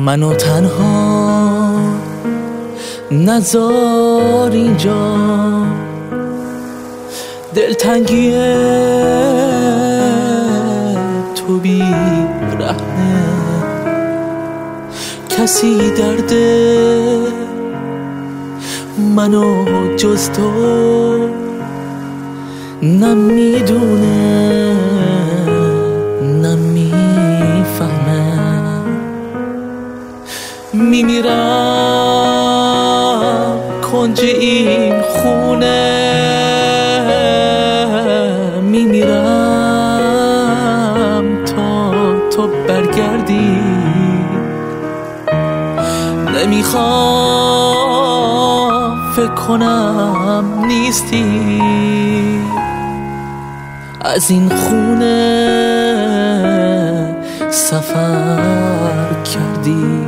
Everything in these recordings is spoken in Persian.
منو تنها نذار اینجا، دلتنگی تو بی رحمه، کسی درد منو جز تو نمیدونه نمیفهمه. میمیرم کنج این خونه، میمیرم تا تو برگردی. نمیخوام فکر کنم نیستی، از این خونه سفر کردی.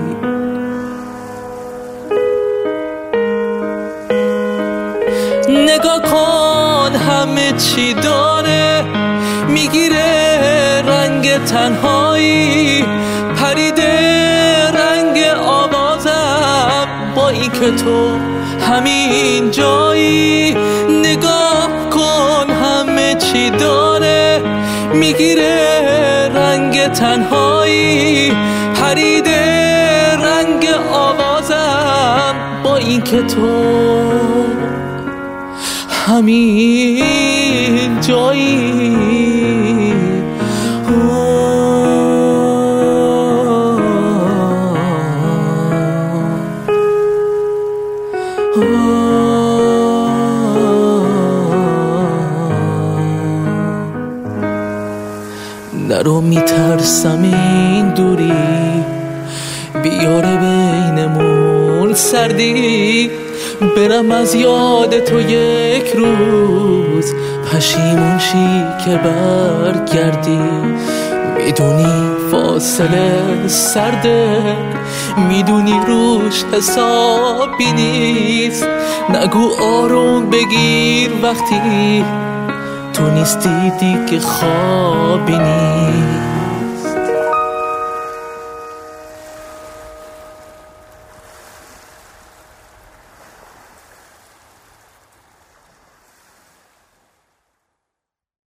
نگاه کن همه چی داره، میگیره رنگ تنهایی، پریده رنگ آوازم با این که تو همین جایی. نگاه کن همه چی داره، میگیره رنگ تنهایی، پریده رنگ آوازم با این که تو همین جایی. نرو میترسم این دوری بیاره بینمون سردی، برم از یاد تو یک روز پشیمون شی که برگردی. میدونی فاصله سرده، میدونی روش حسابی نیست، نگو آروم بگیر وقتی تو نیستی دیگه خوابی نیست.